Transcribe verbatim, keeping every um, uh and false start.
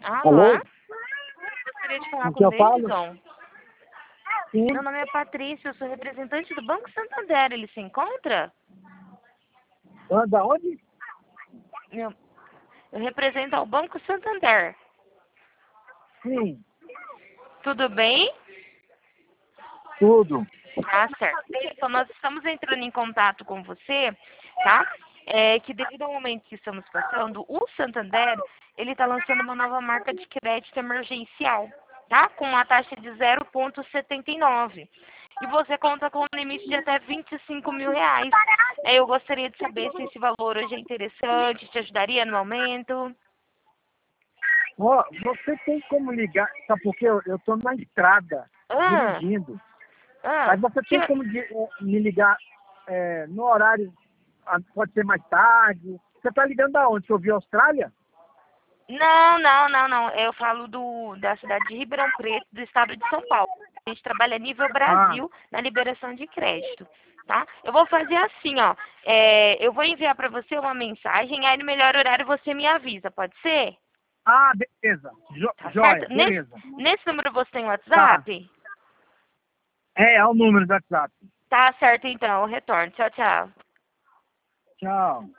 Alô? Alô? Gostaria de falar Com com que o eu falo? Davidson. Sim. Meu nome é Patrícia, eu sou representante do Banco Santander. Ele se encontra? Anda onde? Eu, eu represento ao Banco Santander. Sim, Tudo bem? tudo. Tá certo. Davidson, nós estamos entrando em contato com você, tá? É que devido ao momento que estamos passando, o Santander, ele está lançando uma nova marca de crédito emergencial, tá? Com uma taxa de zero vírgula setenta e nove. E você conta com um limite de até vinte e cinco mil reais. É, eu gostaria de saber se esse valor hoje é interessante, te ajudaria no momento. Ó, você tem como ligar, sabe por quê? Eu, eu tô na estrada, Ah, dirigindo. ah, Mas você que... tem como de- eh, me ligar eh, no horário, ah, pode ser mais tarde. Você tá ligando da onde? Que eu vi Austrália? Não, não, não, não. Eu falo do, da cidade de Ribeirão Preto, do estado de São Paulo. A gente trabalha a nível Ah, Brasil na liberação de crédito, tá? Eu vou fazer assim, ó. É, eu vou enviar para você uma mensagem, aí no melhor horário você me avisa, pode ser? ah, beleza. Jo, Tá joia, certo? Nesse, beleza. nesse número você tem Tá. WhatsApp? É, é o número do WhatsApp. Tá certo, então. Eu retorno. Tchau, tchau. Tchau.